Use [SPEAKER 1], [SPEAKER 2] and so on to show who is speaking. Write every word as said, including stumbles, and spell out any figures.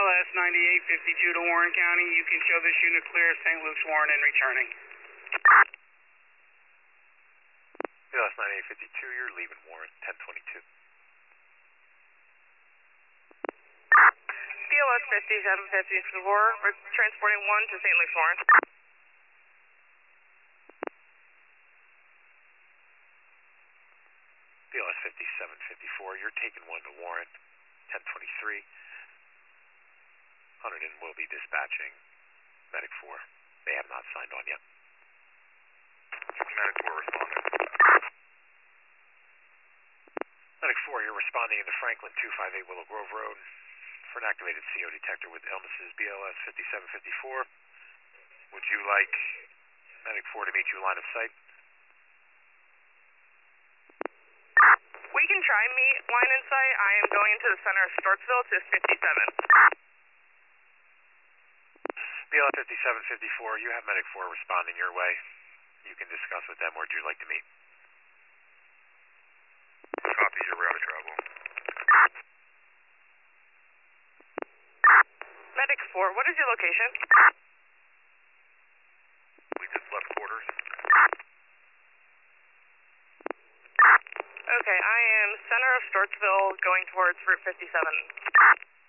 [SPEAKER 1] L S ninety-eight fifty-two to Warren County. You can show this unit clear of Saint Luke's Warren and returning.
[SPEAKER 2] B L S ninety-eight fifty-two, you're leaving Warren, ten twenty-two.
[SPEAKER 3] B L S fifty-seven fifty-four, transporting one to Saint Luke's Warren.
[SPEAKER 2] B L S fifty-seven fifty-four, you're taking one to Warren, ten twenty-three. Hunterdon will be dispatching Medic four. They have not signed on yet.
[SPEAKER 4] Medic four responding.
[SPEAKER 2] Medic four, you're responding into Franklin two five eight Willow Grove Road for an activated C O detector with illnesses B L S fifty-seven fifty-four. Would you like Medic four to meet you line of sight?
[SPEAKER 3] We can try meet line in sight. I am going into the center of Storksville to fifty-seven.
[SPEAKER 2] B L S fifty-seven fifty-four, you have Medic four responding your way. You can discuss with them where would you like to meet.
[SPEAKER 4] Copy your route of travel.
[SPEAKER 3] Medic four, what is your location?
[SPEAKER 4] We just left quarters.
[SPEAKER 3] Okay, I am center of Storksville going towards Route fifty-seven.